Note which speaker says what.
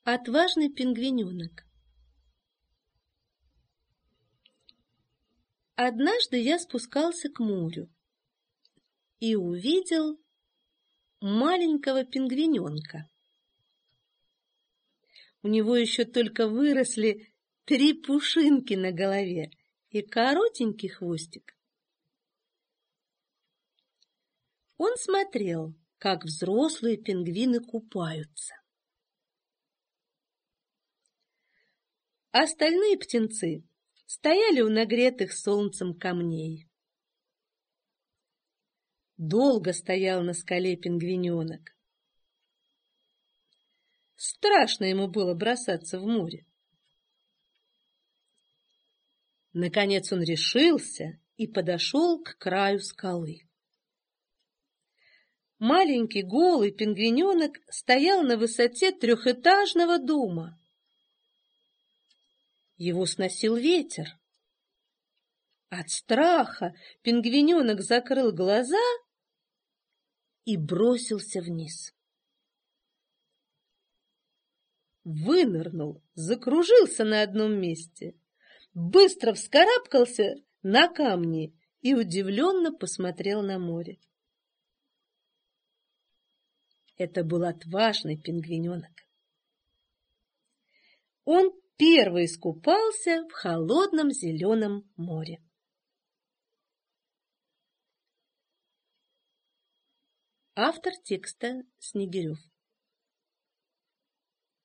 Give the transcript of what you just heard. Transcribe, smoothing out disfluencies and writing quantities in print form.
Speaker 1: Отважный пингвиненок. Однажды я спускался к морю и увидел маленького пингвиненка. У него еще только выросли 3 пушинки на голове и коротенький хвостик. Он смотрел, как взрослые пингвины купаются. Остальные птенцы стояли у нагретых солнцем камней. Долго стоял на скале пингвиненок. Страшно ему было бросаться в море. Наконец он решился и подошел к краю скалы. Маленький голый пингвиненок стоял на высоте 3-этажного дома. Его сносил ветер. От страха пингвиненок закрыл глаза и бросился вниз. Вынырнул, закружился на одном месте, быстро вскарабкался на камни и удивленно посмотрел на море. Это был отважный пингвиненок. Он первый искупался в холодном зеленом море. Автор текста Снегирев.